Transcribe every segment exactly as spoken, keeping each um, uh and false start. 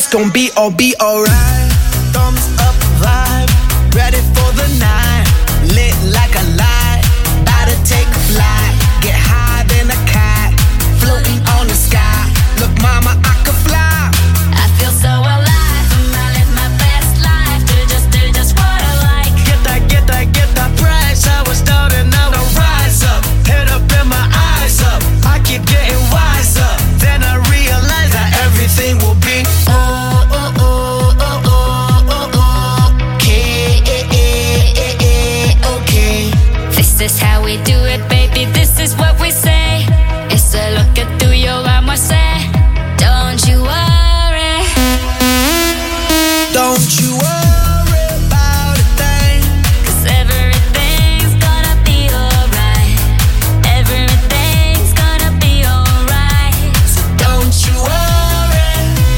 gon' be all be alright. Thumbs up vibe, ready for the night. Lit like a light, about to take a flight. Get higher than a cat, floating on the sky. Look mama, I could fly. I feel so alive, I live my best life. Do just, do just what I like. Get that, get that, get that price. I was down and now I rise up. Head up and my eyes up. I keep getting wiser. Then I realize that everything will be oh, oh, oh, oh, oh, oh, oh. Okay, okay. This is how we do it, baby. This is what we say. It's a lo que tú y yo vamos a hacer. Don't you worry. Don't you worry about a thing. Cause everything's gonna be alright. Everything's gonna be alright. So don't you worry.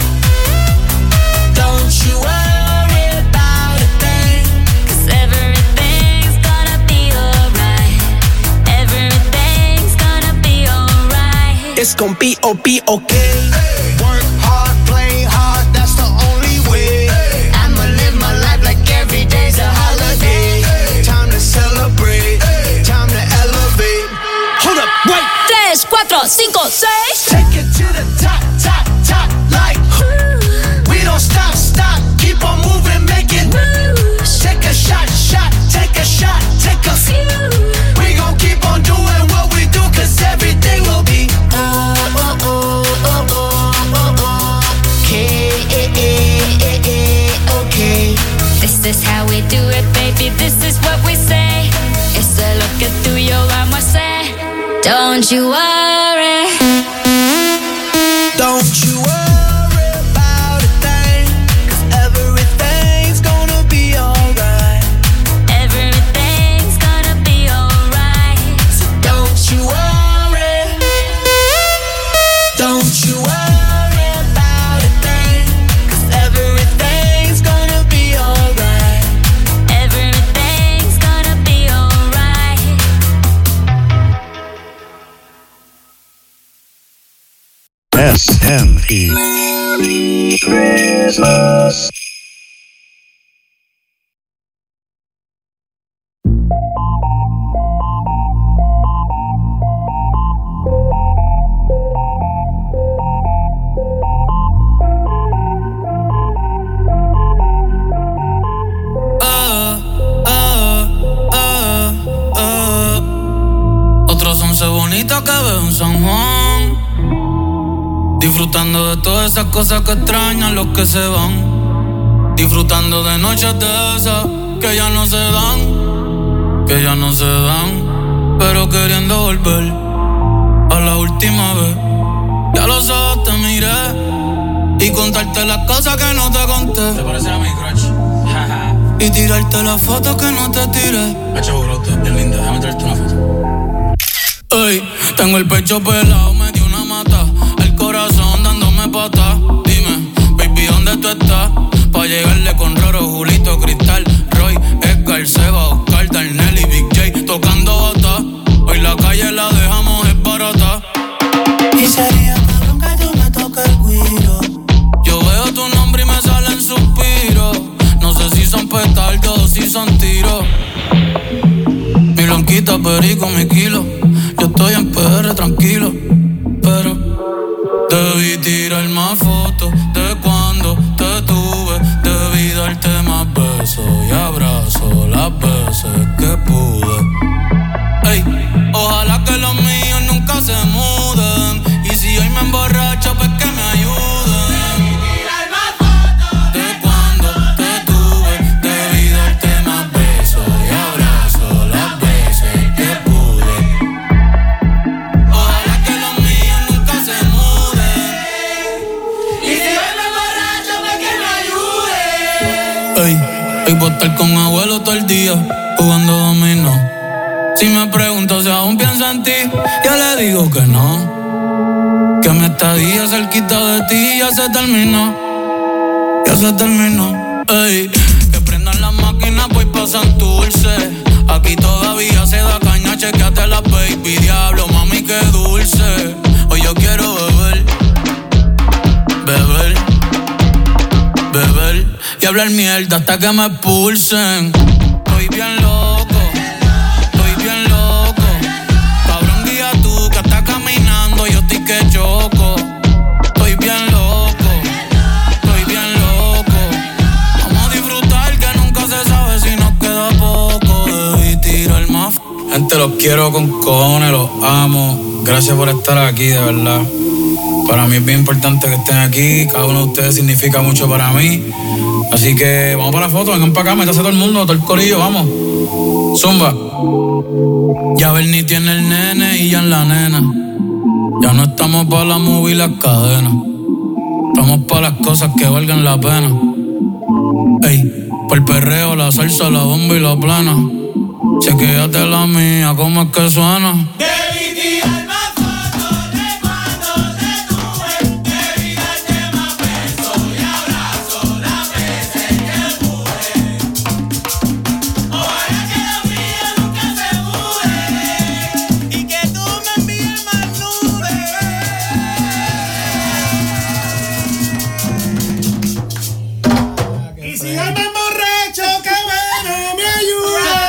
Don't you worry about a thing. Cause everything's gonna be alright. Everything's gonna be alright. It's gon' be oh be okay. Work hard, play hard, that's the only way. I'ma live my life like every day's a holiday. Time to celebrate, time to elevate. Hold up, wait. Tres, cuatro, cinco, seis. Take it to the top, top, top, like we don't stop, stop, keep on moving, make it. Take a shot, shot, take a shot, take a few. We gon' keep on doing what we do, cause everything will be oh, oh, oh, oh, oh, oh, oh. Okay, okay. This is how we do it, baby. This is what we say. It's a lo que tú y yo vamos a hacer. Don't you worry. Don't you worry about a thing, cause everything's gonna be alright. Everything's gonna be alright. So don't you worry. Don't you worry about a thing, cause everything's gonna be alright. Everything's gonna be alright. S M E Merry Christmas. Otros once bonitos que veo en San Juan, disfrutando de todas esas cosas que extrañan los que se van. Disfrutando de noches de esas que ya no se dan, que ya no se dan, pero queriendo volver a la última vez. Ya los ojos te miré y contarte las cosas que no te conté. ¿Te parece a mi crush? Y tirarte las fotos que no te tiré. Hacho, bro, bien linda, déjame traerte una foto. Ey, tengo el pecho pelado, me dio una mata, el corazón dándome patas. Dime, baby, ¿dónde tú estás? Pa' llegarle con Roro, Julito, Cristal, Roy, Edgar, Seba, Oscar, Darnell y Big J tocando bata. Hoy la calle la dejamos es barata. Y sería cabrón que tú me toques el guiro. Yo veo tu nombre y me salen suspiros. No sé si son petardos o si son tiros. Mi blanquita, perico, mi kilo. Yo estoy en P R tranquilo, pero debí tirar más fotos de cuando te tuve. Debí darte más besos y abrazos las veces que pude. Ey, ojalá que los míos nunca se muden. Y si hoy me emborracho, pues que me ayuden. Y por estar con abuelo todo el día jugando dominó. Si me pregunto si aún pienso en ti, yo le digo que no. Que mi estadía cerquita de ti ya se terminó. Ya se terminó. Ey, que prendan las máquinas, pues pasan dulce. Aquí todavía se da caña, chequeate la baby. Diablo, mami, qué dulce. Hoy yo quiero beber, beber, hablar mierda hasta que me expulsen. Estoy bien loco, estoy bien loco. Cabrón, guía tú que estás caminando, yo estoy que choco. Estoy bien loco, estoy bien loco. Vamos a disfrutar que nunca se sabe si nos queda poco. Debí tirar más. Gente, los quiero con cojones, los amo. Gracias por estar aquí, de verdad. Para mí es bien importante que estén aquí. Cada uno de ustedes significa mucho para mí. Así que vamos para la foto, vengan para acá, métase todo el mundo, todo el corillo, vamos. Zumba. Ya Bernie tiene el nene y ya en la nena. Ya no estamos para la movie y las cadenas. Estamos para las cosas que valgan la pena. Ey, por el perreo, la salsa, la bomba y la plana. Chequéate la mía, ¿cómo es que suena? Debí tirar más fotos de cuando te tuve. Debí darte más besos y abrazos las veces que pude. Ojalá que lo mío nunca se mude y que tú me envíes más nubes. Y si hay más borracho, que bueno me ayuda.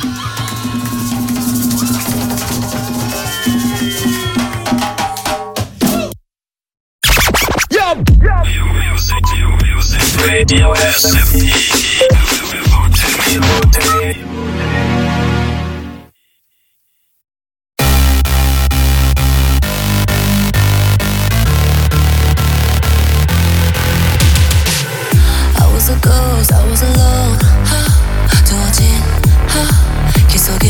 Radio S M D. I was a ghost, I was alone. 두어진 길 속에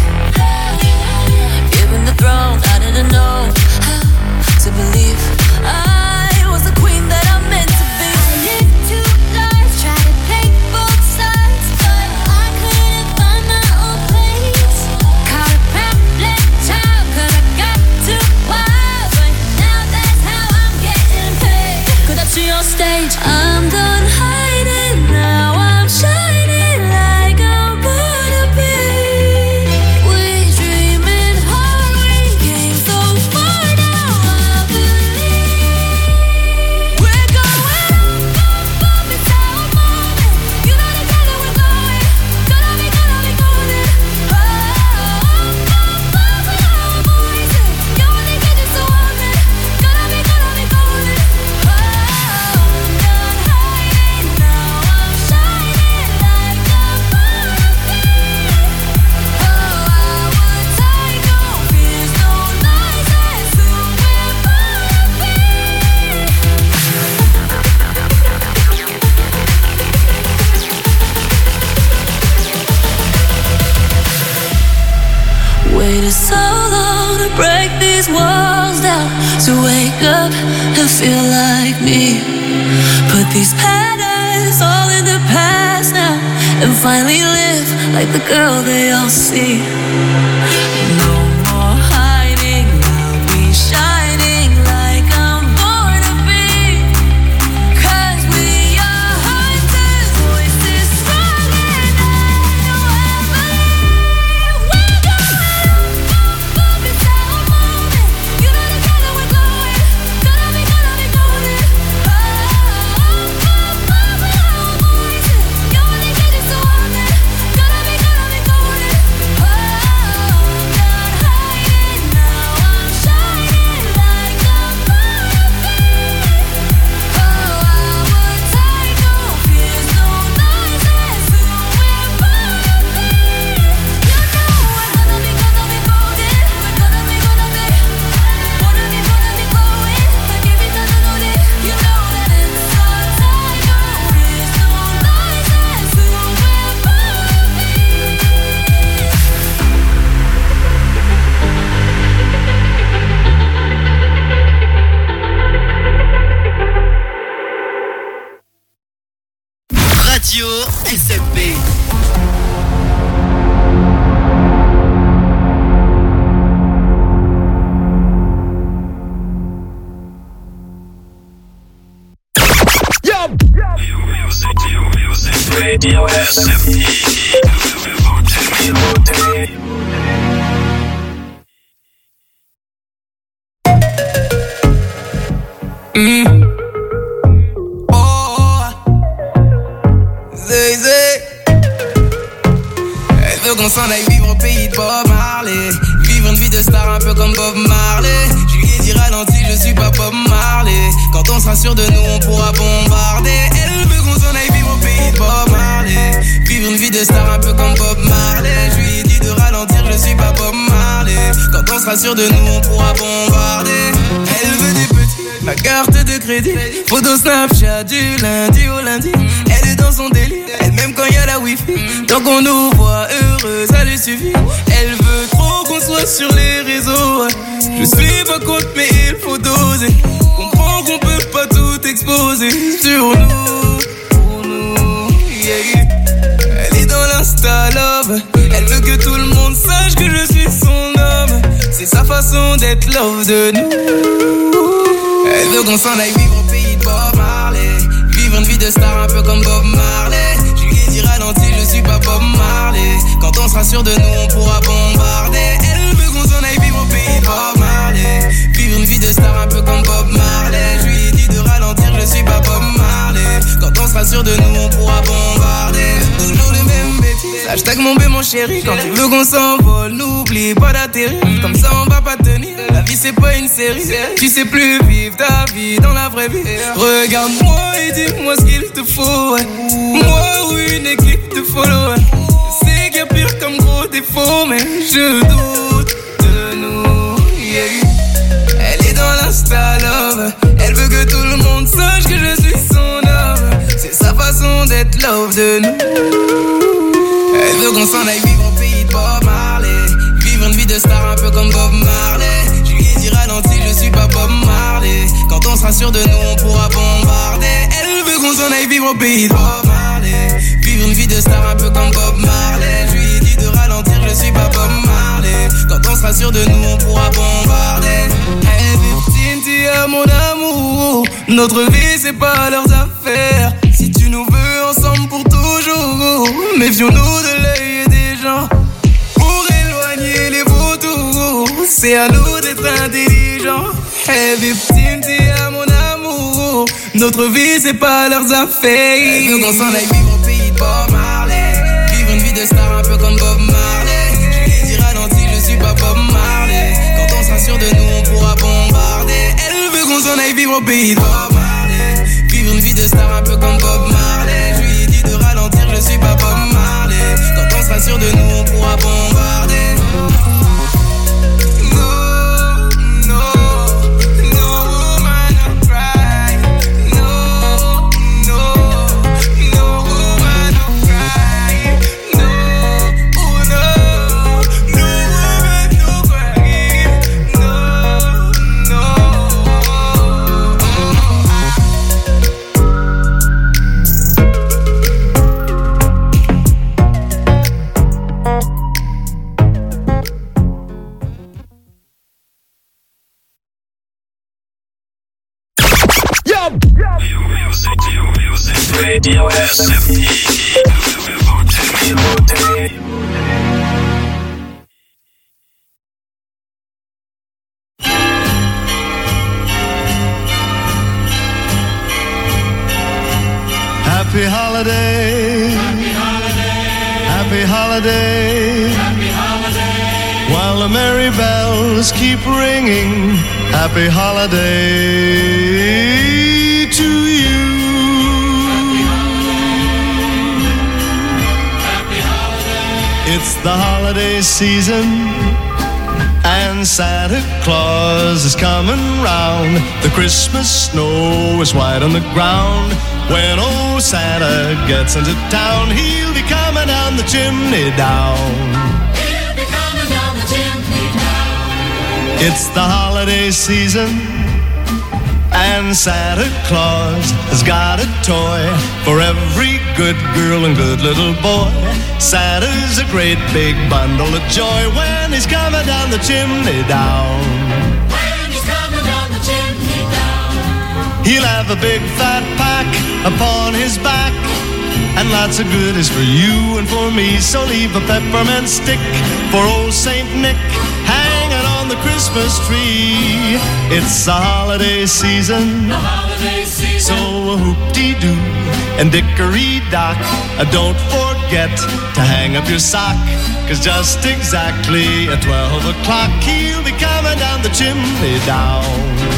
given the throne, I didn't know how to believe I was the queen that I meant to be. I lived two lives, tried to take both sides, but I couldn't find my own place. Caught a pamphlet child, 'cause I got too wild, but now that's how I'm getting paid. 끝없이 on stage, I'm done hiding, now I'm shining like I'm born to be. We dreaming hard, we came so far, now I believe we're going up, up, up, it's our moment. You know together we're going, gonna be, gonna be golden. Oh, up, up, up, with our voices. You only get just so often, gonna be, gonna be golden. Oh, I'm done hiding, now I'm shining like I'm born to be. Oh, I would take no fears, no lies, that's who we're born to be. Waited so long to break these walls down, to wake up and feel like me. Put these patterns all in the past now, and finally live like the girl they all see. No more hiding, I'll be shining like I'm born to be. 'Cause we are hunters, voices strong and I know I believe we're going up, up, it's our moment. You know together we're going, gonna be, gonna be golden. Oh, up, up, up, with our voices. You only get just so often, gonna be, gonna be golden. Oh, I'm done hiding, now I'm shining like I'm born to be. Oh, I would take no fears, no lies, that's who we're born to be. You know we're gonna be, gonna be golden. We're gonna be, gonna be, wanna be, wanna be going. I give it to the Lord. You know that it's our time. No fears, no lies, that's who we're born to be. Radio S M P. Radio S M D. Mm. Oh, qu'on s'en aille vivre au pays de Bob Marley. Vivre une vie de star un peu comme Bob Marley. Je lui ai dit ralenti, je suis pas Bob Marley. Quand on sera sûr de nous, on pourra bombarder. Elle veut qu'on s'en aille vivre au pays de Bob Marley. Vivre une vie de star un peu comme Bob Marley. Je lui ai dit de ralentir, je suis pas Bob Marley. Quand on sera sûr de nous, on pourra bombarder. Elle veut des petits, ma carte de crédit. Photo Snapchat du lundi au lundi. Elle est dans son délire, elle même quand y a la wifi. Tant qu'on nous voit heureux, ça lui suffit. Elle veut trop qu'on soit sur les réseaux. Je suis pas contre mais il faut doser. Comprends qu'on peut pas tout exposer sur nous, pour nous, yeah. Elle est dans l'insta love. Elle veut que tout le monde sache que je suis son homme. C'est sa façon d'être love de nous. Elle veut qu'on s'en aille vivre au pays de Bob Marley. Vivre une vie de star un peu comme Bob Marley. Je lui ai dit ralenti, je suis pas Bob Marley. Quand on sera sûr de nous, on pourra bombarder. Elle veut qu'on s'en aille vivre au pays de Bob Marley. Vivre une vie de star un peu comme Bob Marley. Je lui ai dit de ralentir, je suis pas Bob Marley. Quand on sera sûr de nous, on pourra bombarder. Toujours les mêmes bêtises. Hashtag mon bé mon chéri. Quand tu veux qu'on s'envole, n'oublie pas d'atterrir. Comme ça on va pas tenir. La vie c'est pas une série. Tu sais plus vivre ta vie dans la vraie vie. Regarde-moi et dis-moi ce qu'il te faut. Moi ou une équipe de follow. Je sais qu'il y a pire comme gros défaut, mais je doute de nous, yeah. Elle est dans l'insta love. Elle veut que tout le monde sache que je suis son homme. C'est sa façon d'être love de nous. Elle veut qu'on s'en aille vivre au pays de Bob Marley. Vivre une vie de star un peu comme Bob Marley. Je lui ai dit ralenti, je suis pas Bob Marley. Quand on sera sûr de nous, on pourra bombarder. Elle veut qu'on s'en aille vivre au pays de Bob Marley. Vivre une vie de star un peu comme Bob Marley. Je lui ai dit de ralentir, je suis pas Bob Marley. Quand on sera sûr de nous, on pourra bombarder. Hey fifteen, tu es mon amour. Notre vie, c'est pas leurs affaires. Si tu nous veux ensemble pour toujours, méfions-nous de l'œil des gens. Pour éloigner les vautours, c'est à nous d'être intelligents. Hey victime, t'es à mon amour. Notre vie, c'est pas leurs affaires. Elle veut qu'on s'en aille vivre au pays de Bob Marley. Vivre une vie de star un peu comme Bob Marley. Je lui ai dit ralenti, je suis pas Bob Marley. Quand on sera sûr de nous, on pourra bombarder. Elle veut qu'on s'en aille vivre au pays de Bob Marley. Vivre une vie de star un peu comme Bob Marley. Je lui ai dit de ralentir, je suis pas Bob Marley. Quand on sera sûr de nous, on pourra bombarder. Radio S M D. Happy holiday, happy holiday, happy holiday, happy holiday. While the merry bells keep ringing, happy holiday to you. It's the holiday season, and Santa Claus is coming round. The Christmas snow is white on the ground. When old Santa gets into town, he'll be coming down the chimney down. He'll be coming down the chimney down. It's the holiday season, and Santa Claus has got a toy for every good girl and good little boy. Santa's a great big bundle of joy when he's coming down the chimney down. When he's coming down the chimney down. He'll have a big fat pack upon his back, and lots of goodies for you and for me. So leave a peppermint stick for old Saint Nick hanging on the Christmas tree. It's the holiday season, the holiday season. So whoop-dee-doo and dickory-dock, uh, don't forget to hang up your sock, 'cause just exactly at twelve o'clock he'll be coming down the chimney down.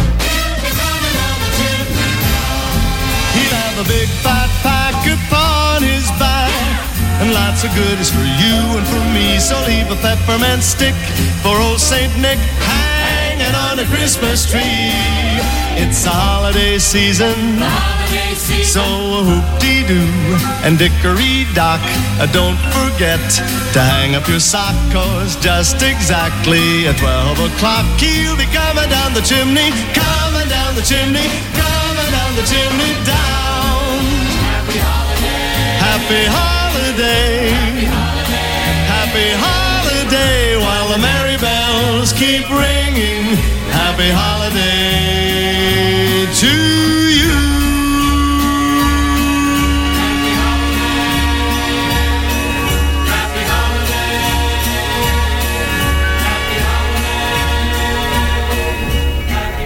He'll have a big fat pack upon his back and lots of goodies for you and for me, so leave a peppermint stick for old Saint Nick hanging on a Christmas tree. It's a holiday season, Holiday season. so whoop-dee-doo and dickory-dock, uh, don't forget to hang up your sock, 'cause just exactly at twelve o'clock he'll be coming down the chimney, coming down the chimney, coming down the chimney down. Happy holiday. Happy holiday, Happy holiday. happy holiday, while the merry bells keep ringing. Happy holiday to you. Happy holiday. Happy holiday. Happy holiday. Happy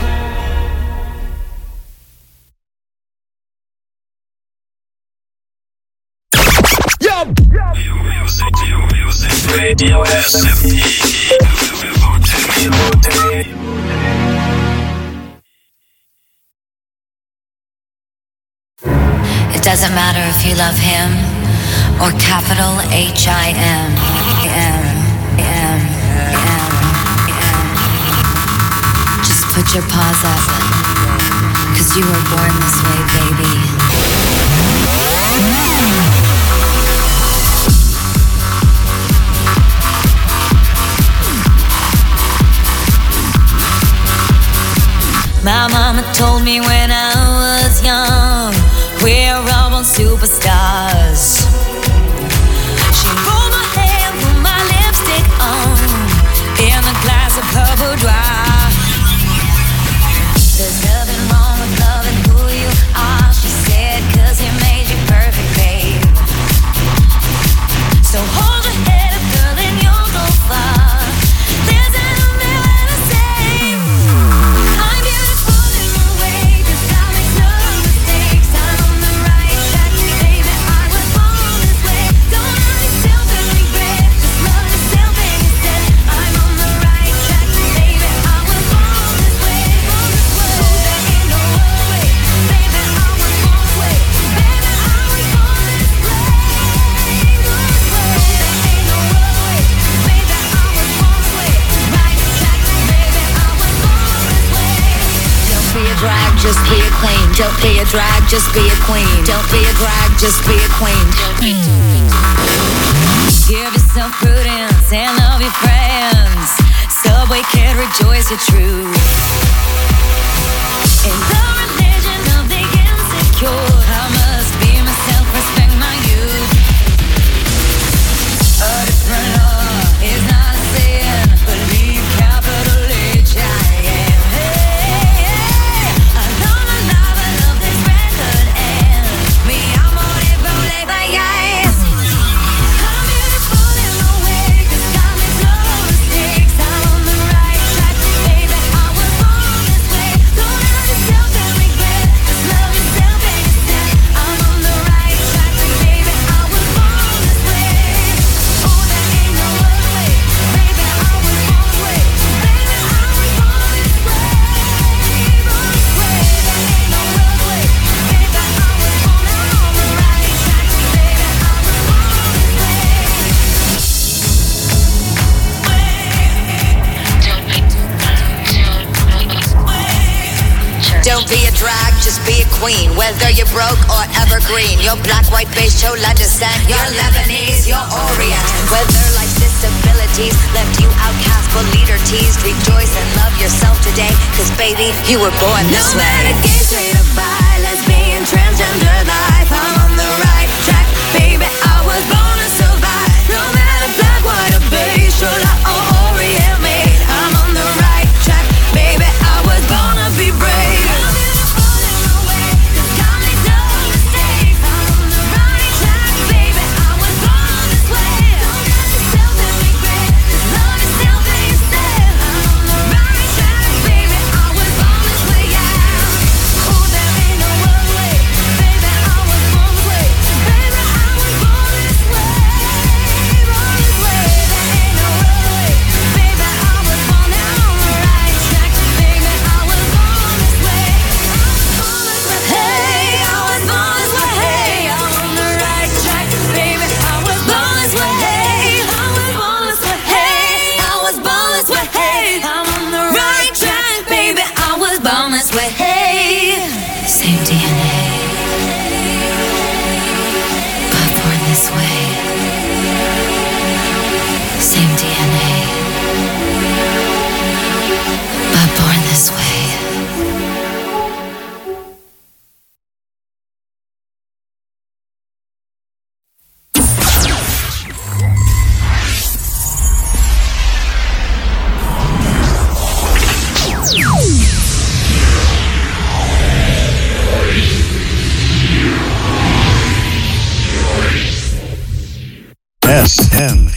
New music, new music, Radio S M T. It doesn't matter if you love him or capital H I M. M, M, M, M. Just put your paws up, 'cause you were born this way, baby. My mama told me when I was young, we're all born superstars. She rolled my hair, put my lipstick on, in a glass of purple dry. There's nothing wrong with loving who you are, she said, 'cause he made you perfect, babe. So hold your head up, girl, and you'll go far. There's an only way to say I'm beautiful in my way, 'cause I make no mistakes. I'm on the right track, baby, I was born this way. Don't hurt yourself and regret, just love yourself instead. I'm on the right track, baby, I was born this way. Oh, there ain't no other way, baby, I was born this way. Baby, I was born this way. There ain't no other way, baby, I was born this way. Right track, baby, I was born this way. Don't be a drag, just be a queen. Don't be a drag, just be a queen. Don't be a drag, just be a queen. Give yourself prudence and love your friends. Subway kid, rejoice your truth. In the religion of the insecure, I must be myself, respect my youth. A different law is not a sin. Believe capital H I M. Hey, hey. I love my life, I love this record, and me, I'm on it, roll it by eyes. I'm beautiful in my way, 'cause I make no mistakes. I'm on the right track, baby, I was born this way. Don't hurt yourself and regret, just love yourself instead. I'm on the right track, baby, I was born this way. Oh, there ain't no other way, baby, I was born this way. Baby, I was born this way, born this way. There ain't no other way, baby, I was born. I'm on the right track, baby, I was born this way. Don't be a drag, just be a queen. Whether you're broke or evergreen, you're black, white, beige, chola descent, you're Lebanese, you're Orient. Whether life's disabilities left you outcast but leader teased, rejoice and love yourself today, 'cause baby, you were born this No way. matter gay, straight or bi, lesbian, transgender life, I'm on the right track, baby, I was born to survive. No matter black, white or beige, chola or Orient made, I'm on the right track, baby, I was born to be brave. I'm beautiful in my way, 'cause I make no mistakes. I'm on the right track, baby, I was born this way. Don't hurt yourself and regret, just love yourself instead. I'm on the right track, baby, I was born this way, yeah. Oh, there ain't no other way.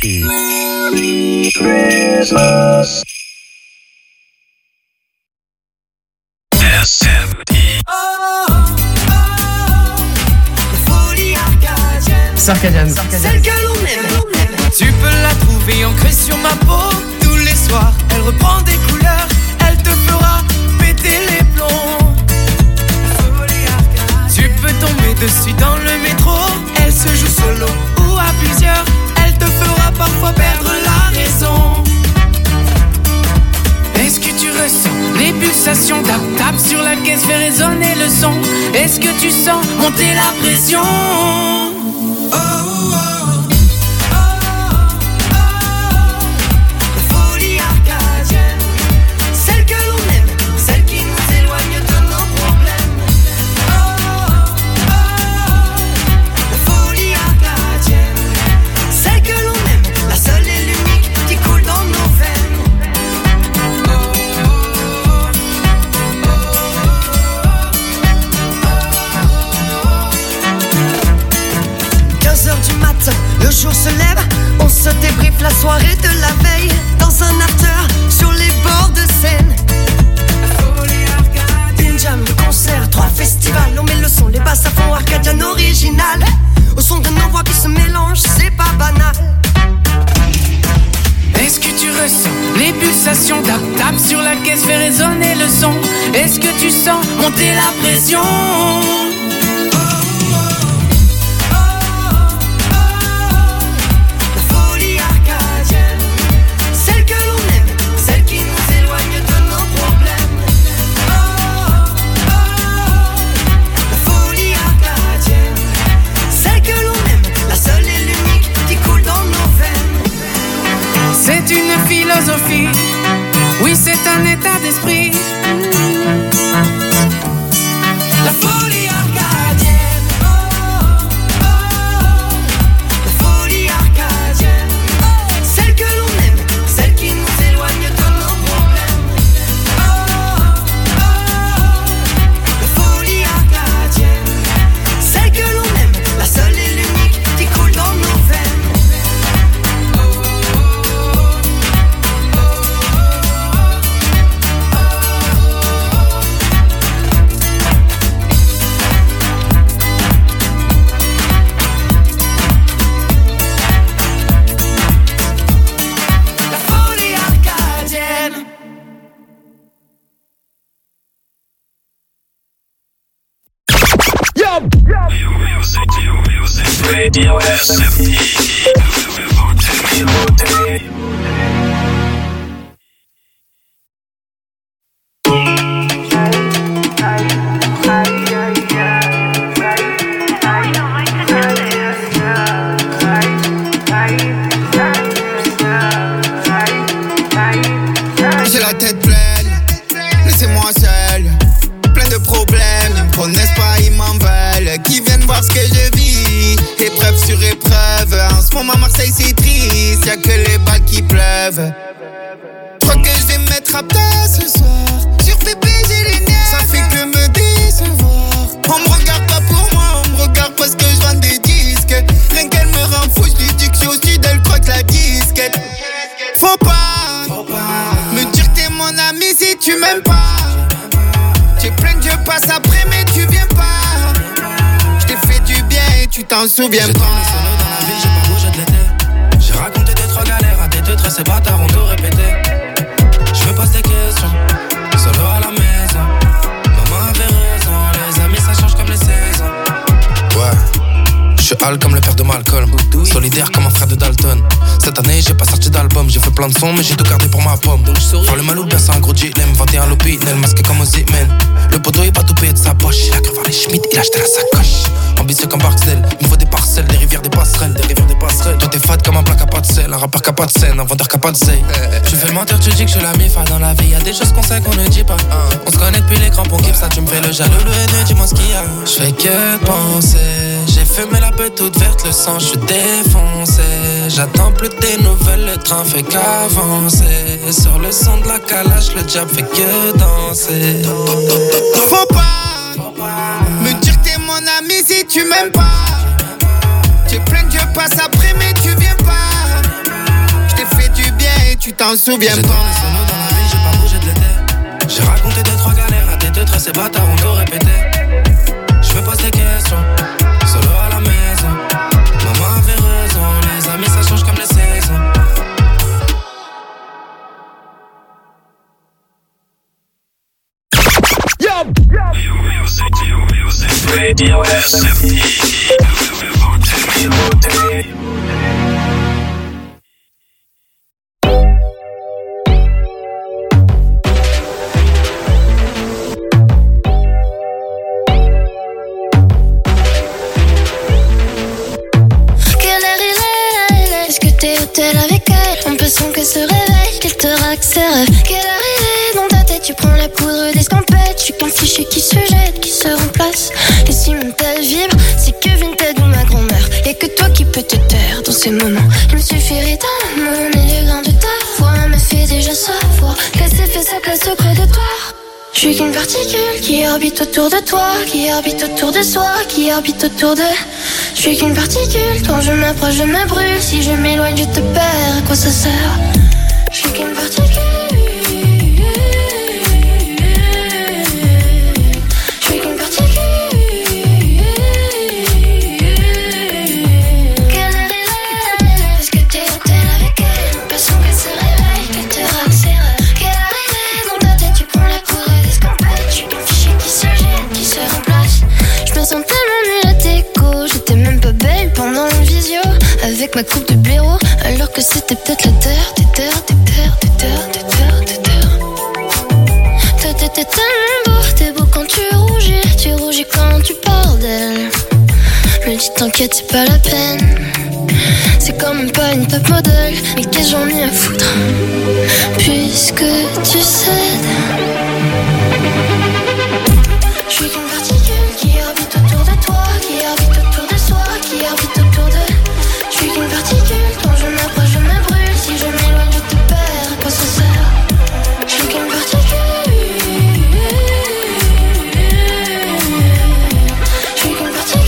Merry Christmas. S M D. Folie arcadienne, Sarcadienne. celle que l'on aime. Tu peux la trouver ancrée sur ma peau. Tous les soirs, elle reprend des couleurs. Elle te fera péter les plombs. Tu peux tomber dessus dans le métro. Elle se joue solo ou à plusieurs. Elle te fera parfois perdre la raison. Est-ce que tu ressens les pulsations? Tape, tape sur la caisse, fais résonner le son. Est-ce que tu sens monter la pression? Oh, oh, oh. Folie arcadienne, celle que l'on aime, celle qui nous éloigne de nos problèmes. Oh, oh, oh. Folie arcadienne, celle que l'on aime, la seule et l'unique qui coule dans nos veines. quinze heures du matin, le jour se lève, on se débriefe la soirée de la veille. Dans un after, sur les bords de Seine. Une jam, le concert, trois festivals. On met le son, les basses à fond, arcadienne original. Au son de nos voix qui se mélangent, c'est pas banal. Est-ce que tu ressens les pulsations? Tape, tape sur la caisse, fais résonner le son. Est-ce que tu sens monter la pression? Folie arcadienne, celle que l'on aime, celle qui nous éloigne de nos problèmes. Oh, oh, oh. Folie arcadienne, celle que l'on aime, la seule et l'unique qui coule dans nos veines. C'est une philosophie, oui c'est un état d'esprit. La folie arcadienne, oh, oh, oh. La folie arcadienne, celle que l'on aime, celle qui nous éloigne de nos problèmes. Oh, oh, oh. La folie arcadienne, celle que l'on aime, la seule et l'unique qui coule dans nos veines. La folie arcadienne. Music, music, radio S M D. J'ai la tête pleine, laissez-moi seul. Plein de problèmes, ils me connaissent pas, ils m'en veulent. Qui viennent voir ce que je vis, épreuve sur épreuve. En ce moment Marseille c'est triste, y'a que les balles qui pleuvent. Je crois que je vais me mettre à plat ce soir. Sur Pépé j'ai les nerfs, ça fait que me décevoir. On me regarde pas pour moi, on me regarde parce que je vends des disques. Rien qu'elle me rend fou, je lui dis que je suis au sud, elle croit que la disquette. Faut pas, Faut pas me dire que t'es mon ami si tu m'aimes pas. J'ai plein que je passe après mais tu viens pas. Je t'ai fait du bien et tu t'en souviens J'ai pas. tourné solo dans la ville, j'ai pas bougé de l'été. J'ai raconté des trois galères à tes deux traits, ces bâtards ont tout répété. Je me pose des questions, solo à la maison. Maman avait raison, les amis ça change comme les saisons. Ouais, je suis Al comme le père de Malcolm, solidaire comme un frère de Dalton. Cette année j'ai pas sorti d'album, j'ai fait plein de sons mais j'ai tout gardé pour ma pomme. Donc je souris. Faire le malou bien c'est un gros dilemme, vingt et un l'opinel, masqué comme Ozzy-Man. Le poteau il va tout payer de sa poche, il a cru voir les Schmitt, il a acheté la sacoche. Ambitieux comme Barksdale, il me faut des parcelles, des rivières, des passerelles, des rivières, des passerelles. Toi t'es fade comme un plat qui a pas de sel, un rappeur qui a pas de scène, un vendeur qui a pas de zèle. Tu fais le menteur, tu dis que je suis la mifa dans la vie, y'a des choses qu'on sait qu'on ne dit pas. On se connaît depuis les crampons, on ça tu me fais le jaloux, le haineux, dis-moi ce qu'il y a. Je fais que penser, j'ai fumé la peur toute verte, le sang, je suis défoncé. J'attends plus des nouvelles, le train fait qu'avancer. Sur le son de la calage, le diable fait que danser. Faut pas me dire que t'es mon ami si tu m'aimes pas. J'ai plein que je passe après mais tu viens pas. tu t'en souviens j'ai pas. tourné solo dans la vie, j'ai pas bougé de l'été. J'ai raconté deux trois galères à tes deux traits, ces bâtards ont tout répété. Je me pose des questions, solo à la maison. Maman avait raison, les amis ça change comme les saisons. Yo, music, yo, music, Radio S M T. T'es avec elle, l'impression qu'elle se réveille, qu'elle te raxe ses rêves. Quelle heure il est dans ta tête, tu prends la poudre d'escampette. Je suis qu'un fichier qui se jette, qui se remplace. Et si mon tel vibre, c'est que Vinted ou ma grand-mère. Y'a que toi qui peux te taire dans ces moments. Il me suffirait d'un mot, mais le grain de ta voix me fait déjà savoir qu'elle s'est fait sa place au creux de toi. Je suis qu'une particule qui orbite autour de toi, qui orbite autour de soi, qui orbite autour de... Je suis qu'une particule, quand je m'approche je me brûle. Si je m'éloigne je te perds, à quoi ça sert? Je suis qu'une particule. Je suis qu'une particule. Quelle heure il est? Est-ce que t'es hôtel avec elle? L'impression qu'elle se réveille, qu'elle te raxe ses rêves. Quelle heure il est? Dans ta tête tu prends la poudre d'escampette. Je suis qu'un fichier qui se jette, qui se remplace. Je me sens tellement nulle à déco. J'étais même pas belle pendant une visio avec ma coupe de blaireau, alors que c'était peut-être la terre, des terres, des terres, des terres, des terres, des terres. Toi t'étais tellement beau, t'es beau quand tu rougis, tu rougis quand tu parles d'elle. Je me dis t'inquiète c'est pas la peine, c'est quand même pas une top modèle. Mais qu'est-ce j'en ai à foutre, puisque tu cèdes. Je suis qu'une particule qui orbite autour de toi, qui orbite autour de soi, qui orbite autour de... Je suis qu'une particule, quand je m'approche je me brûle. Si je m'éloigne je te perds, à quoi ça sert? Je suis qu'une particule. Je suis qu'une particule.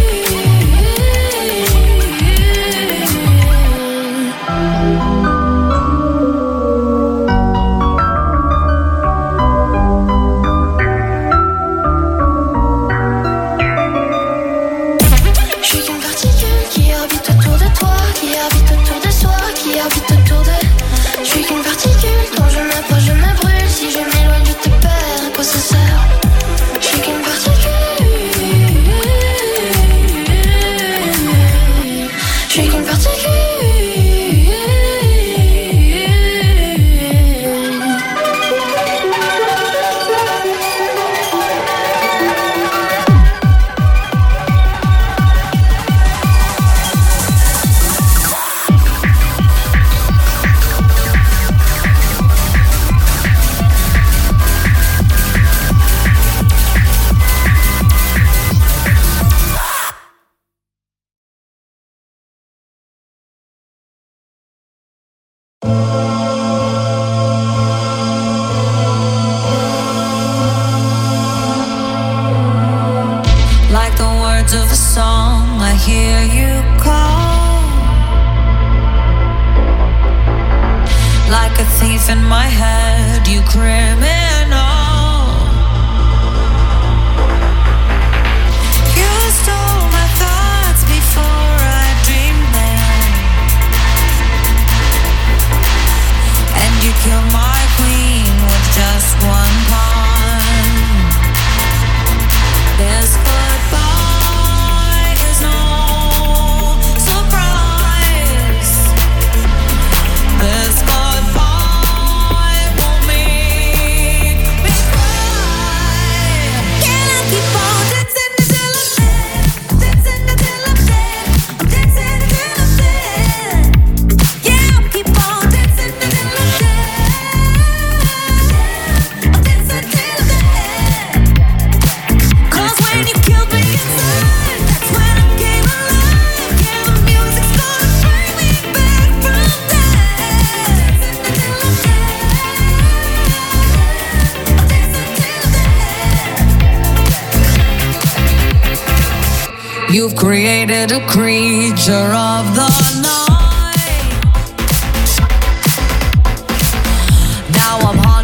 You've created a creature of the night.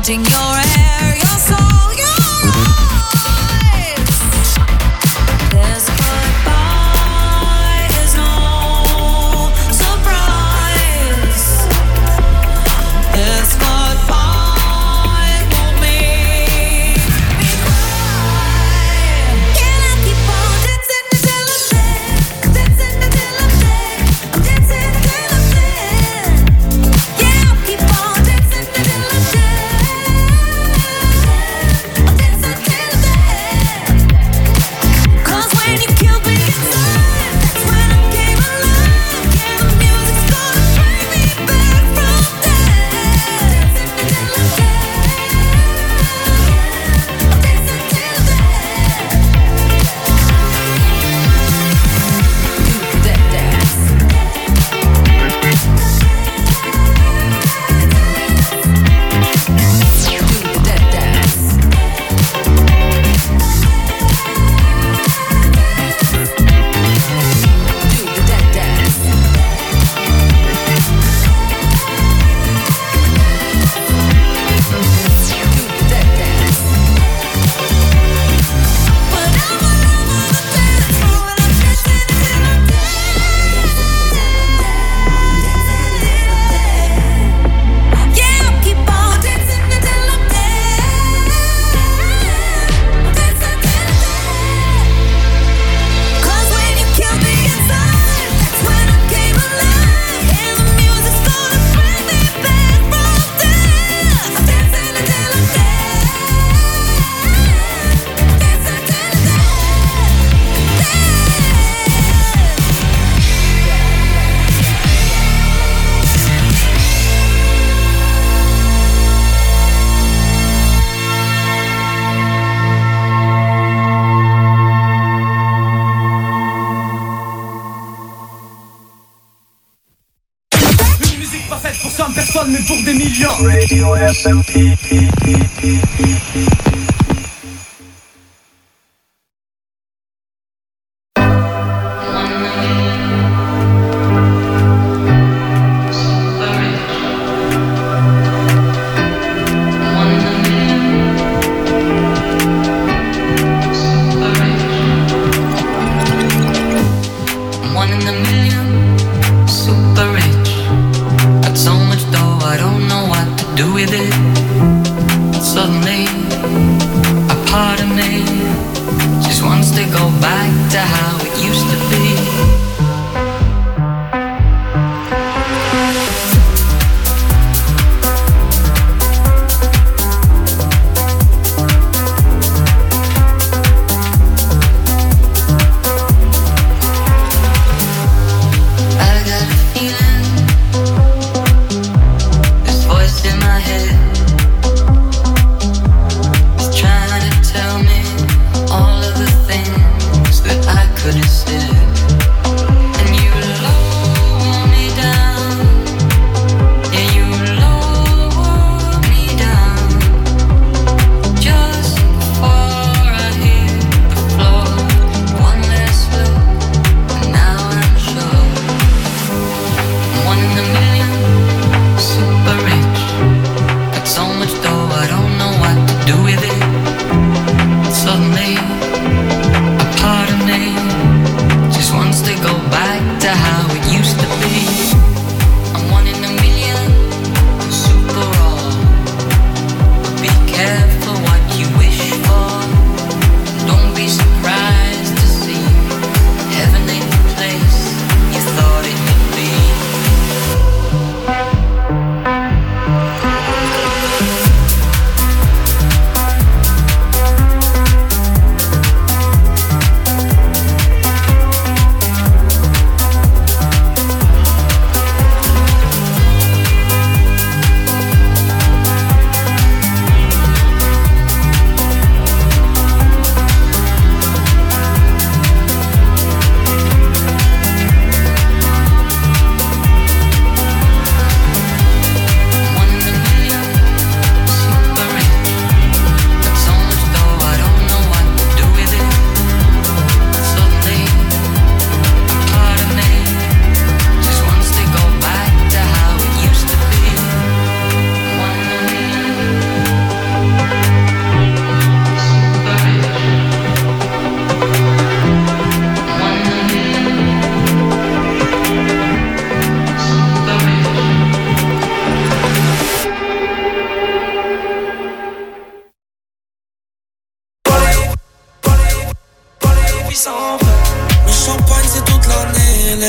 wanting your hair, your soul, your eyes. This goodbye is no surprise. This goodbye won't make me cry. Can I keep on dancing until I'm dead? Dancing until I'm dead. I'm dancing until I'm dead. Yeah, I'll keep on dancing until I'm dead. I'll dance until I'm dead. 'Cause when you killed me inside, that's when I came alive. Yeah, the music's gonna bring me back from death. Dancing until I'm dead. I'll dance until I'm dead. Do that dance. Do that dance. Do that dance. Do that dance. But I'm all over the dance floor and I'm dancing until I'm dead. Yeah, I'll keep on dancing until I'm dead. I'll dance until I'm dead. 'Cause when you killed me inside, that's when I came alive. Yeah, the music's gonna bring me back from death. I'm dancing until I'm dead. Dance until I'm dead. Une musique pas faite pour cent personnes mais pour des millions. Radio S M P. One in a million, super rich. Got so much dough, I don't know what to do with it. Suddenly, a part of me just wants to go back to how it used to be. I got a feeling, this voice in my head is trying to tell me all of the things that I could have said.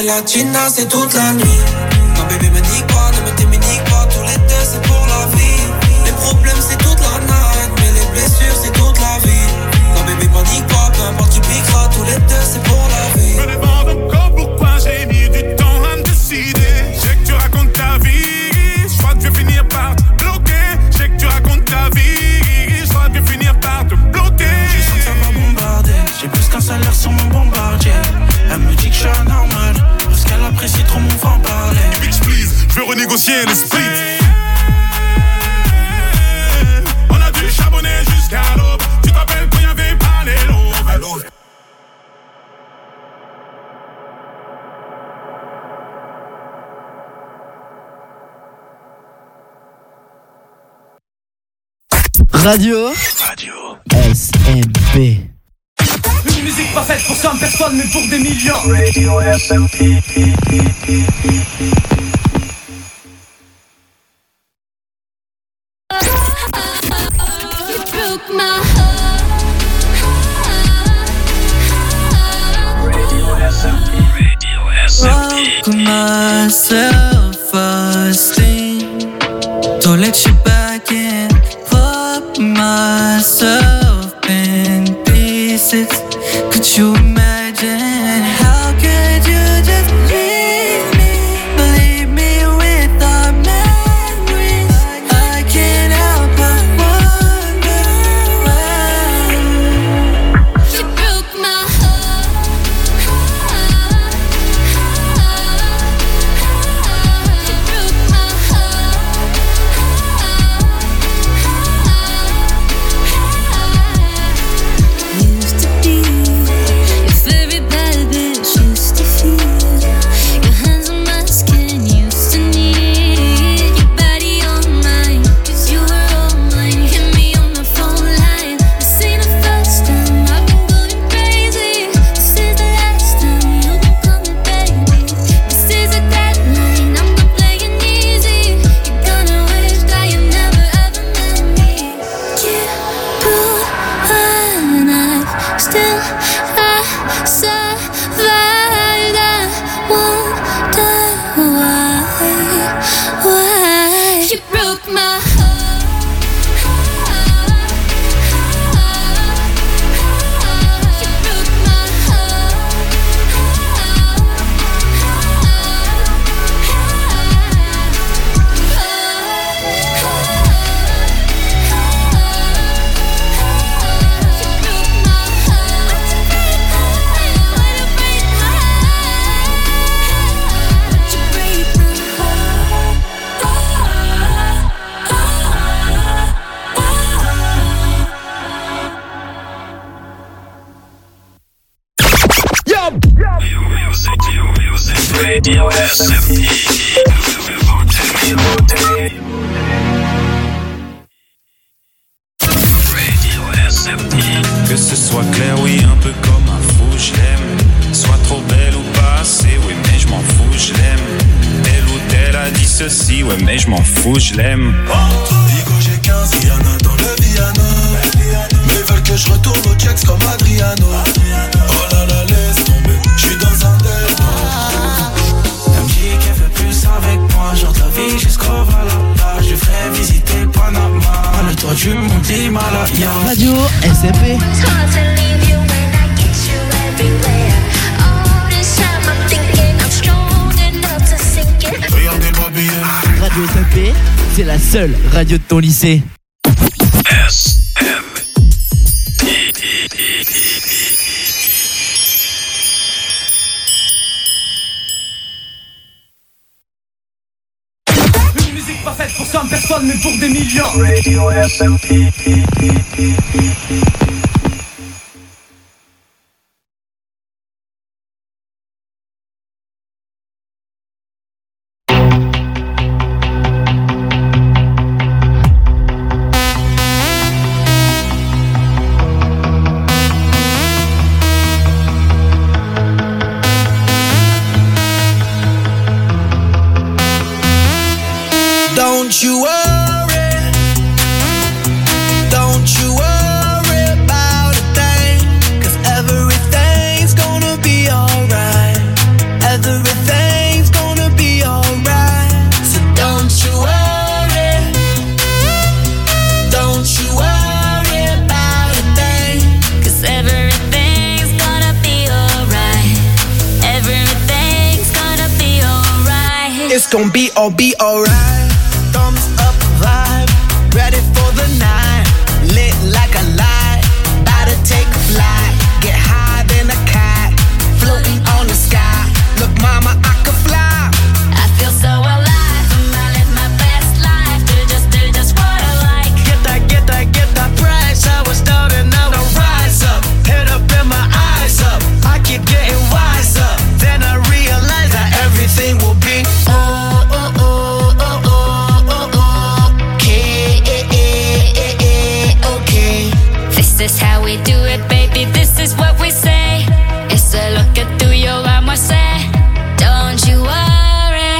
Latina, c'est toute la nuit. Non bébé me nique pas, ne me t'éminique pas. Tous les deux c'est pour la vie. Les problèmes c'est toute la night, mais les blessures c'est toute la vie. Non bébé panique pas, peu importe tu piqueras. Tous les deux c'est pour la vie. Je me demande encore pourquoi j'ai mis du temps à me décider. Je sais que tu racontes ta vie, je crois que je vais finir par te bloquer. Je sais que tu racontes ta vie, je crois que je vais finir par te bloquer. Je sens que ça va bombarder, j'ai plus qu'un salaire sur mon bombardier. Elle me dit que je suis anormal, parce qu'elle apprécie trop mon franc parler. Bitch please, je veux renégocier le split. On a dû charbonner jusqu'à l'aube. Tu t'appelles quand y'avait pas les lobes. Radio Radio S M P. Une musique pas faite pour cent personnes mais pour des millions. Radio S M P. You broke my Radio S M P. Radio S M P. Broke my self-esteem. Don't let you back in. Put myself in pieces. Could you imagine? How could you just leave me? Leave me with our memories. I can't help but wonder why. You broke my heart. You broke my heart. Used to be your very bad bitch. Used to feel your hands on my skin. Used to need your body on mine. 'Cause you were all mine. Hit me on the phone line. This ain't the first time I've been going crazy. This is the last time you'll be coming, baby. This is a deadline, I'm not playing easy. You're gonna wish that you never ever met me. You blew my knife, still I survived. I wonder why, why you broke my heart. You broke my Radio S M P. Radio S M P. Que ce soit clair, oui, un peu comme un fou, je l'aime. Soit trop belle ou pas assez, oui, mais je m'en fous, je l'aime. Telle ou telle a dit ceci, ouais, mais je m'en fous, je l'aime. Entre Igo, j'ai quinze, Rihanna dans le piano. Mais veulent que je retourne au checks comme Adriano. Oh là là, laisse tomber, je suis dans un delta. Elle me dit qu'elle veut plus avec moi. Genre de la vie jusqu'au Valhalla. Je lui ferai visiter Panama, le toit du Mont Himalaya. Radio S M P. It's hard to leave you when I get you everywhere. All this time I'm thinking I'm strong enough to sink it. Regardez-moi bien. Radio S M P, c'est la seule radio de ton lycée. S M P. Une musique pas faite pour cent personnes mais pour des millions. Radio S M P. Don't you worry, don't you worry about a thing, 'cause everything's gonna be alright. Everything gon' be all be alright. Thumbs up vibe, ready for the night. Lit like a light, about to take a flight. Get higher than a cat, floating on the sky. Look, mama, I could fly. I feel so alive, and I live my best life. Do just, do just what I like. Get that, get that, get that price. I was down and now I rise up. Head up and my eyes up. I keep getting wiser. Then I realize that everything will be oh, oh, oh, oh, oh, oh, oh. Okay, okay. This is how we do it, baby. This is what we say. It's a look at through your arm, I say. Don't you worry.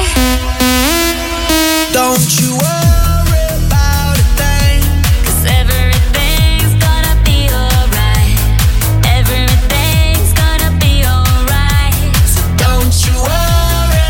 Don't you worry about a thing. Cause everything's gonna be alright. Everything's gonna be alright. So don't you worry.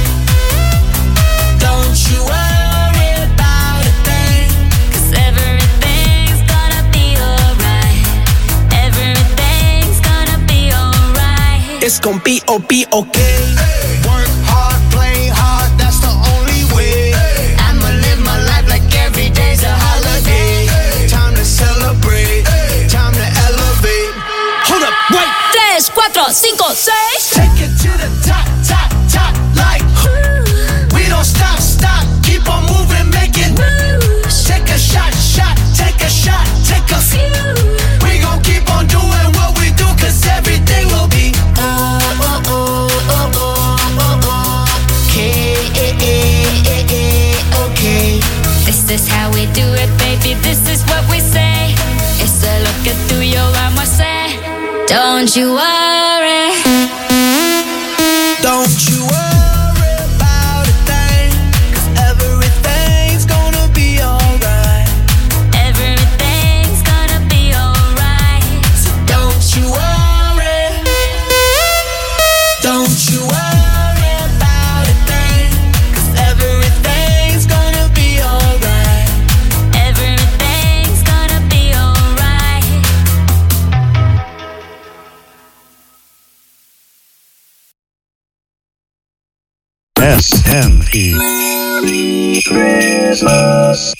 Don't you worry about a thing. Cause everything's gonna be alright. Everything's gonna be alright. It's gon' be oh be okay. Work hard, play hard, that's the only way. I'ma live my life like every day's a holiday. Time to celebrate, time to elevate. Hold up, wait. Tres, cuatro, cinco, seis. Take it to the top, top, top, like ooh. We don't stop, stop, keep on moving, making moves. Take a shot, shot, take a shot, take a few. We gon' keep on doing what we do, cause everything will be oh, oh, oh, oh, oh, oh, oh. Okay, okay. This is how we do it, baby. This is what we say. It's a look at through your arm, I say. Don't you worry. Don't you worry about a thing. Cause everything's gonna be alright. Everything's gonna be alright. So don't you worry. Don't you worry about a thing. Cause everything's gonna be alright. Everything's gonna be alright. S M E Christmas.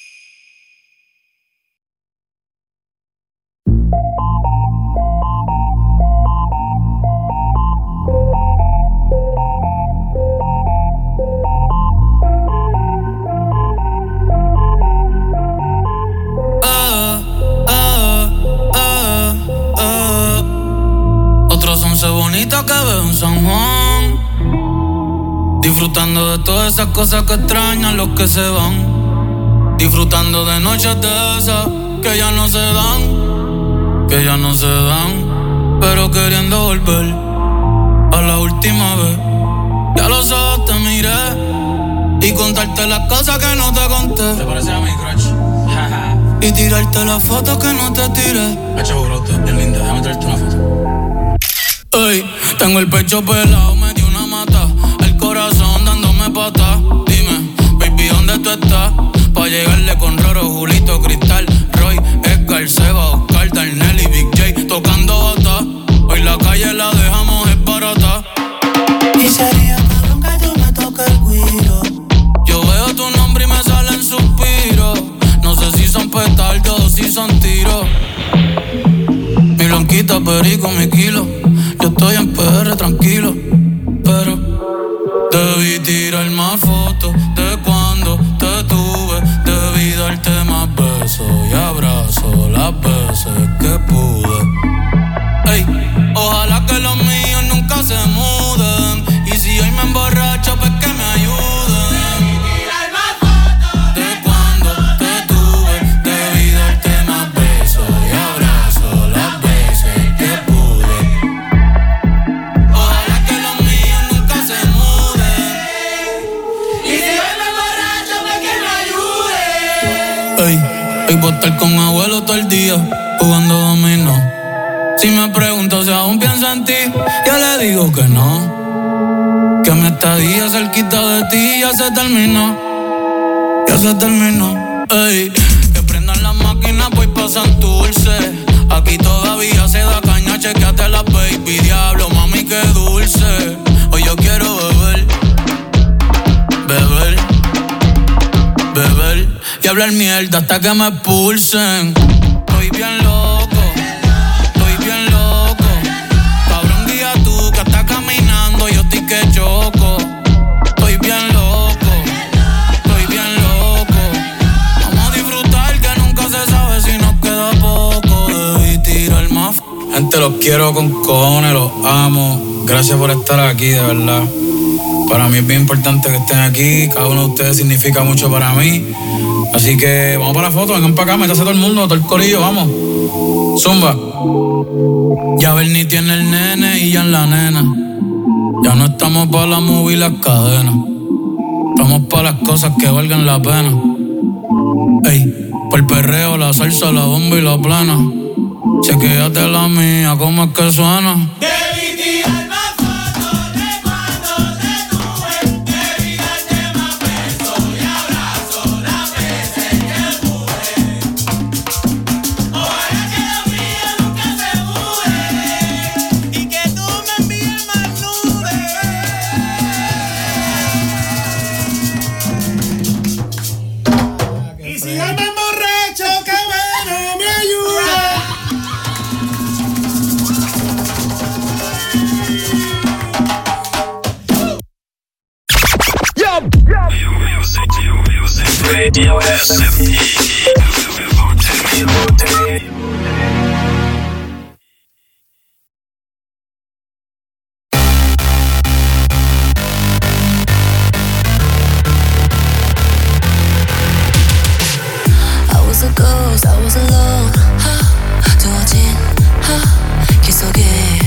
Otros once bonitos que veo en San Juan, disfrutando de todas esas cosas que extrañan los que se van, disfrutando de noches de esas que ya no se dan, que ya no se dan, pero queriendo volver a la última vez. Ya los ojos te miré y contarte las cosas que no te conté. ¿Te parece a mi crush? Y tirarte las fotos que no te tiré. Hacho, brote, bien linda, déjame traerte una foto. Ey, tengo el pecho pelado, me dio una mata, el corazón dándome patas. Dime, baby, ¿dónde tú estás? Pa' llegarle con Roro, Julito, Cristal, Roy, Edgar, Seba, Oscar, Darnell y Big J tocando bata. Hoy la calle la dejamos es barata. Y sería cabrón que tú me toques el guiro. Yo veo tu nombre y me salen suspiros. No sé si son petardos o si son tiros. Mi blanquita, perico, mi kilo. Yo estoy en P R tranquilo, pero debí tirar más fotos de cuando te tuve. Debí darte más besos y abrazos las veces que pude. Ey, ojalá que los míos nunca se muden. Y si hoy me emborracho, pues que me ayuden. De cuando te tuve, debí darte más besos y abrazos las veces que pude. Ojalá que los míos nunca se muden. Y si hoy me emborracho, pues que me ayuden. Ey, ey, voy a estar con abuelo todo el día jugando dominó. Si me pregunto si aún pienso en ti, yo le digo que no. Que mi estadía cerquita de ti ya se terminó. Ya se terminó. Ey, que prendan las máquinas, voy pa' Santurce. Aquí todavía se da caña, chequeate la baby. Diablo, mami, qué dulce. Hoy yo quiero beber. beber, beber y hablar mierda hasta que me expulsen. Estoy bien loco, estoy bien loco. Cabrón, guía tú que estás caminando, yo estoy que choco. Estoy bien loco, estoy bien loco. Vamos a disfrutar que nunca se sabe si nos queda poco. Debí tirar más. Gente, los quiero con cojones, los amo. Gracias por estar aquí, de verdad. Para mí es bien importante que estén aquí. Cada uno de ustedes significa mucho para mí. Así que vamos para la foto, vengan para acá, métase todo el mundo, todo el corillo, vamos. Zumba. Ya Bernie tiene el nene y ya en la nena. Ya no estamos para la movie y las cadenas. Estamos para las cosas que valgan la pena. Ey, por el perreo, la salsa, la bomba y la plana. Chequéate la mía, ¿cómo es que suena? Debí tirar más fotos de cuando te tuve. Debí darte más besos y abrazos las veces que pude. Ojalá que lo mío nunca se mude y que tú me envíes más nubes. Y si hoy me emborracho, que bueno me ayuda. Radio S F E. I was a ghost, I was alone. 두어진 길 속에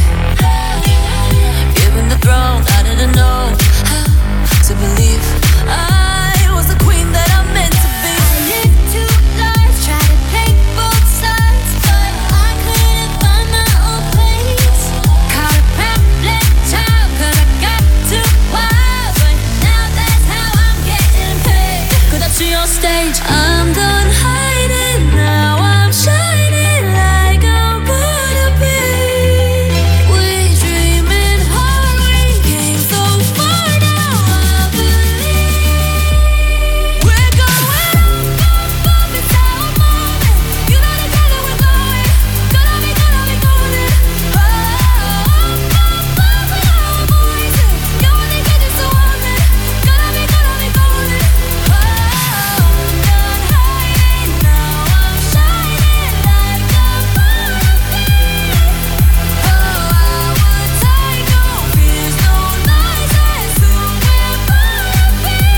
given the throne, I didn't know to believe I was the queen that I meant to be. I lived two lives, tried to play both sides, but I couldn't find my own place. Caught a pamphlet child, cause I got too wild, but now that's how I'm getting paid. 끝없이 on stage, I'm done hiding, now I'm shining like I'm born to be. We dreaming hard, we came so far, now I believe. We're going up, up, up, it's our moment. You know the color we're going, gonna be, gonna be golden. Oh, up, up, up, with our voices. You only get just so on it, gonna be, gonna be golden. Oh, I'm done hiding, now I'm shining like I'm born to be. Oh, I would take no fears, no lies, that's who we're born to be.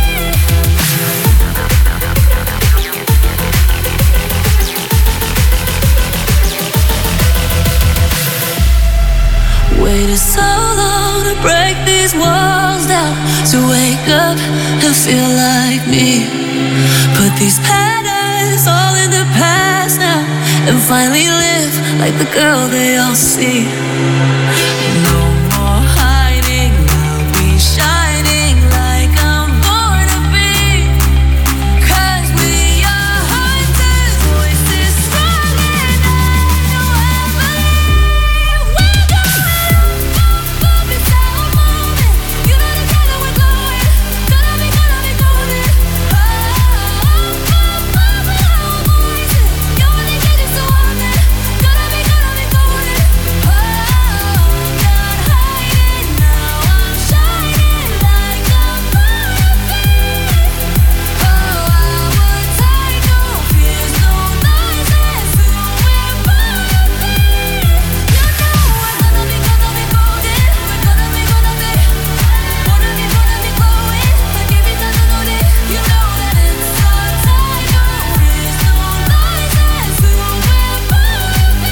Waited so long to break these walls down, to wake up and feel like me. Put these patterns all in the past now, and finally live like the girl they all see. No more hiding, I'll be shining like I'm born to be. Cause we are hunters, voices strong and I know I believe. We're going up, up, up, it's our moment. You know the color we're going, gonna be, gonna be golden. Oh, up, up, up, with our voices. You only get just so on it, gonna be, gonna be golden. Oh, I'm done hiding, now I'm shining like I'm born to be. Oh, I would take no fears, no lies, that's who we're born to be. You know we're gonna be, gonna be golden. We're gonna be, gonna be, gonna be, gonna be glowing. I give it to the Lord. You know that it's our time. No fears, no lies, that's who we're born to be.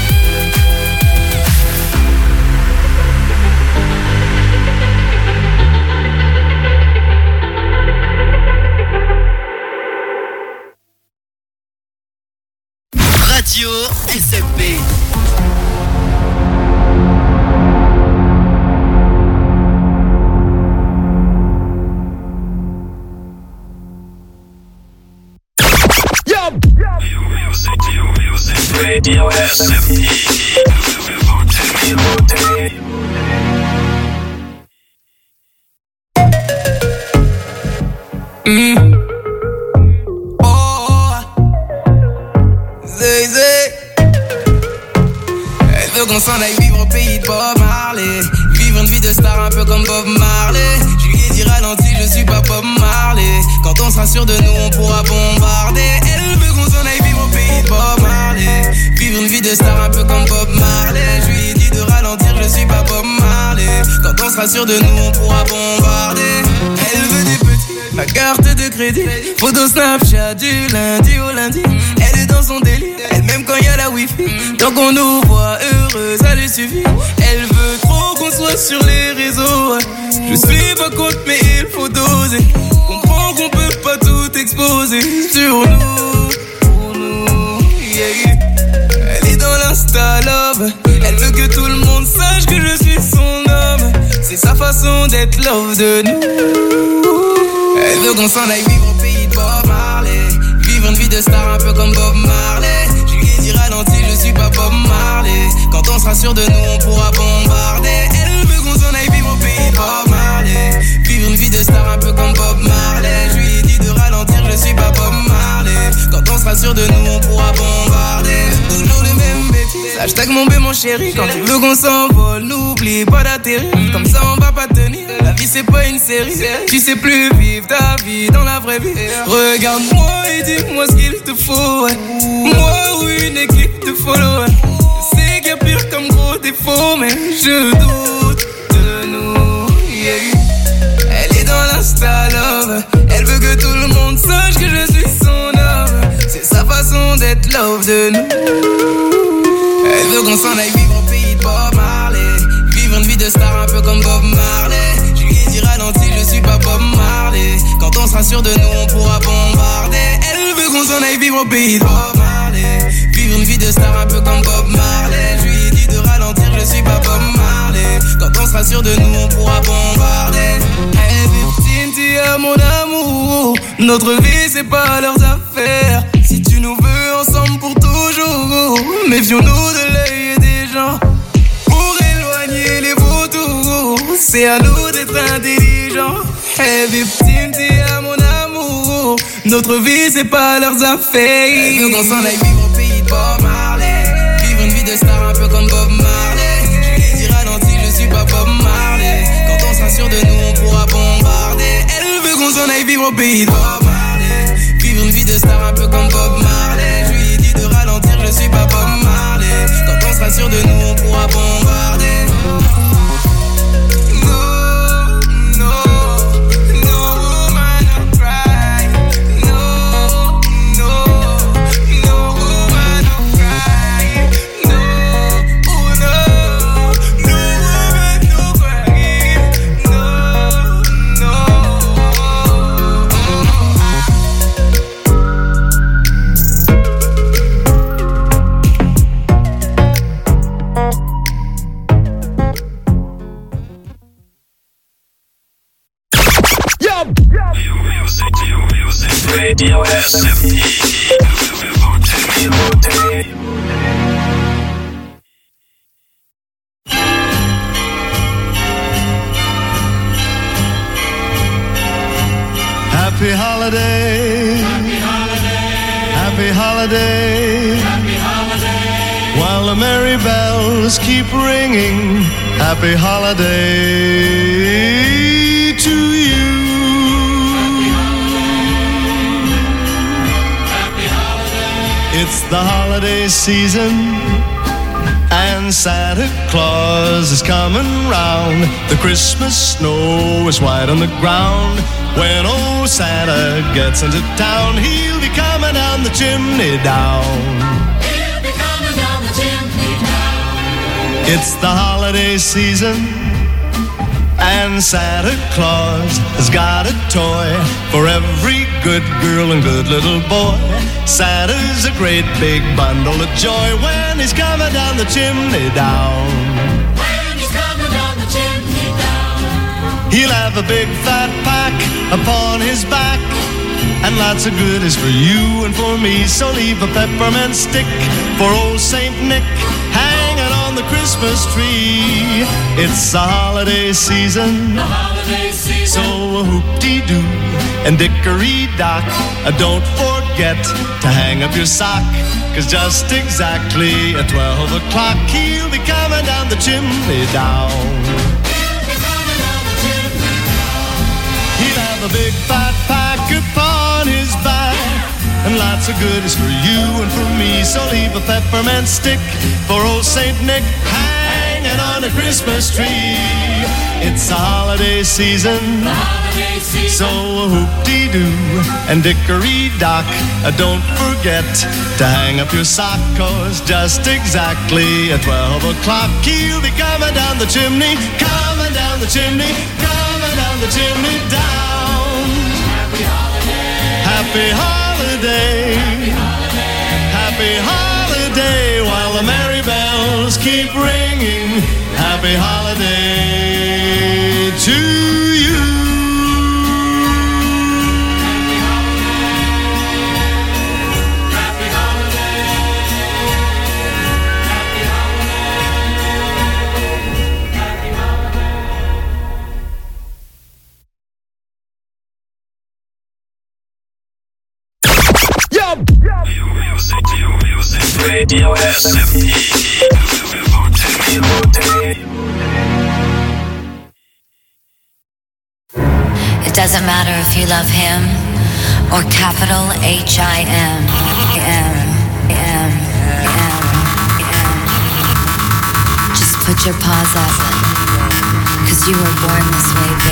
Radio S F B. Radio S F E. Mm. Oh, zé, zé. Elle veut qu'on s'en aille vivre au pays de Bob Marley. Vivre une vie de star un peu comme Bob Marley. Je lui ai dit ralenti, je suis pas Bob Marley. Quand on sera sûr de nous, on pourra bombarder. Elle veut qu'on s'en aille vivre au pays de Bob Marley. Vivre une vie de star un peu comme Bob Marley. Je lui ai dit de ralentir, je suis pas Bob Marley. Quand on sera sûr de nous, on pourra bombarder. Elle veut des petits, ma carte de crédit. Photo Snapchat du lundi au lundi. Elle est dans son délire, elle même quand y a la wifi. Tant qu'on nous voit heureux, ça lui suffit. Elle veut trop qu'on soit sur les réseaux. Je suis pas contre mais il faut doser. Comprends qu'on peut pas tout exposer sur nous, pour nous, yeah, yeah. Elle est dans l'insta love. Elle veut que tout le monde sache que je suis son homme. C'est sa façon d'être love de nous. Elle veut qu'on s'en aille vivre au pays de Bob Marley. Vivre une vie de star un peu comme Bob Marley. Je lui ai dit ralenti, je suis pas Bob Marley. Quand on sera sûr de nous, on pourra bombarder. Elle veut qu'on s'en aille vivre au pays de Bob Marley. Vivre une vie de star un peu comme Bob Marley. Je lui ai dit de ralentir, je suis pas Bob Marley. Quand on sera sûr de nous, on pourra bombarder. Toujours les mêmes bêtises. Hashtag mon bé mon chéri. Quand tu veux qu'on s'envole, n'oublie pas d'atterrir. Comme ça on va pas tenir. La vie c'est pas une série. Tu sais plus vivre ta vie dans la vraie vie. Regarde-moi et dis-moi ce qu'il te faut. Moi ou une équipe de follow. Je sais qu'il y a pire comme gros défaut, mais je doute de nous, yeah. Elle est dans l'insta love. Elle veut que tout le monde sache que je suis son homme. C'est sa façon d'être love de nous. Elle veut qu'on s'en aille vivre au pays de Bob Marley. Vivre une vie de star un peu comme Bob Marley. Je lui ai dit ralenti, je suis pas Bob Marley. Quand on sera sûr de nous, on pourra bombarder. Elle veut qu'on s'en aille vivre au pays de Bob Marley. Vivre une vie de star un peu comme Bob Marley. Je lui ai dit de ralentir, je suis pas Bob Marley. Quand on sera sûr de nous, on pourra bombarder. Hey victime, tu es mon amour. Notre vie c'est pas leurs affaires. Si tu nous veux ensemble pour toujours, méfions-nous de l'œil des gens. Pour éloigner les vautours, c'est à nous d'être intelligents. Hey victime, tu es mon amour. Notre vie c'est pas leurs affaires. Elle veut qu'on s'en aille vivre au pays de Bob Marley. Vivre une vie de star un peu comme Bob Marley. Je lui ai dit ralenti, je suis pas Bob Marley. Quand on sera sûr de nous, on pourra bombarder. Elle veut qu'on s'en aille vivre au pays de Bob Marley. Vivre une vie de star un peu comme Bob Marley. Je lui ai dit de ralentir, je suis pas Bob Marley. Quand on sera sûr de nous, on pourra bombarder. Radio S F E. Happy holiday, happy holiday, happy holiday, happy holiday. While the merry bells keep ringing, happy holiday to you. It's the holiday season, and Santa Claus is coming round. The Christmas snow is white on the ground. When old Santa gets into town, he'll be coming down the chimney down. He'll be coming down the chimney down. It's the holiday season, and Santa Claus has got a toy for every good girl and good little boy. Santa's a great big bundle of joy when he's coming down the chimney down. When he's coming down the chimney down. He'll have a big fat pack upon his back, and lots of goodies for you and for me. So leave a peppermint stick for old Saint Nick hanging on the Christmas tree. It's the holiday season, The holiday season. so a hoop-dee-doo. and Dickory Dock. Uh, don't forget to hang up your sock, 'cause just exactly at twelve o'clock he'll be coming down the chimney down. He'll have a big fat pack upon his back, and lots of goodies for you and for me. So leave a peppermint stick for old Saint Nick hanging on a Christmas tree. It's the holiday season, the holiday season. So whoop-dee-doo and Dickory Dock, uh, don't forget to hang up your sock, 'cause just exactly at twelve o'clock he'll be coming down the chimney, coming down the chimney, coming down the chimney down. Happy holiday, happy holiday, happy holiday, happy holiday, while the merry bells keep ringing. Happy holiday to you. Happy holiday, happy holiday, happy holiday, happy holiday. Yo! Radio S F T. It doesn't matter if you love him or capital H I M. M, M, M, M. Just put your paws up, 'cause you were born this way, baby.